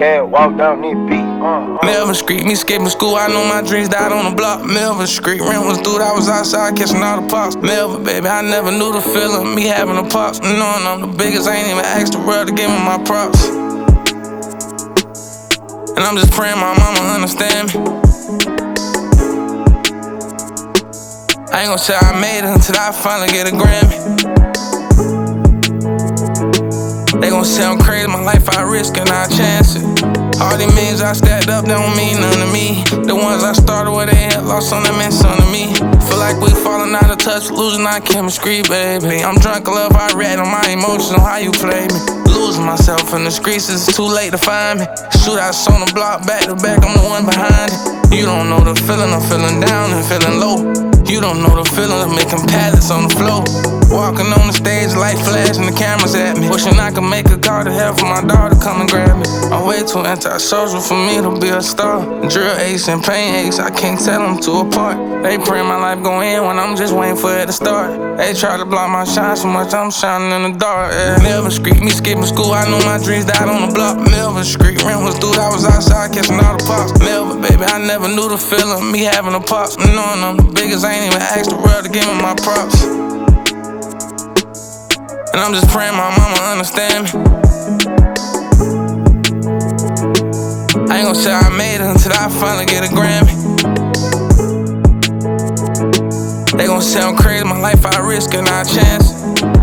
Cab walk down this beat. Melvin Street, me skipping school, I know my dreams died on the block. Melvin Street, rent was due, I was outside catching all the pops. Melvin, baby, I never knew the feeling, me having a pops. Knowing I'm the biggest, I ain't even asked the world to give me my props. And I'm just praying my mama understand me. I ain't gon' say I made it until I finally get a Grammy. They gon' say I'm crazy, my life I risk and I chance it. All these means I stacked up, they don't mean nothing to me. The ones I started with, they had lost on them, meant something to me. Feel like we falling out of touch, losing our chemistry, baby. I'm drunk, love, I react on my emotions, on how you play me. Losing myself in the streets, it's too late to find me. Shootouts on the block, back to back, I'm the one behind it. You don't know the feeling, I'm feeling down and feeling low. You don't know the feeling of making pallets on the floor. Walking on the stage, light flashing the cameras at me. Wishing I could make a call to hell for my daughter, come and grab me. I'm way too antisocial for me to be a star. Drill ace and pain ace, I can't tell them to apart. They pray my life go in when I'm just waiting for it to start. They try to block my shine so much, I'm shining in the dark. Yeah. Melvin Street, me skipping school, I know my dreams died on the block. Melvin Street, rent was due, I was outside catching all the pops. Melvin, baby, I never knew the feeling, me having a pops. Knowing I'm the biggest, I ain't even asked the world to give me my props. And I'm just praying my mama understand me. I ain't gon' say I made it until I finally get a Grammy. They gon' say I'm crazy, my life I risk and I chance it.